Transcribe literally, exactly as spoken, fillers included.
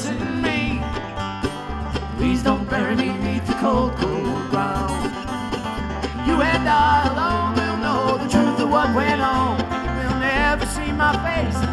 listen me. Please don't bury me beneath the cold, cold ground. You and I alone will know the truth of what went on. They'll never see my face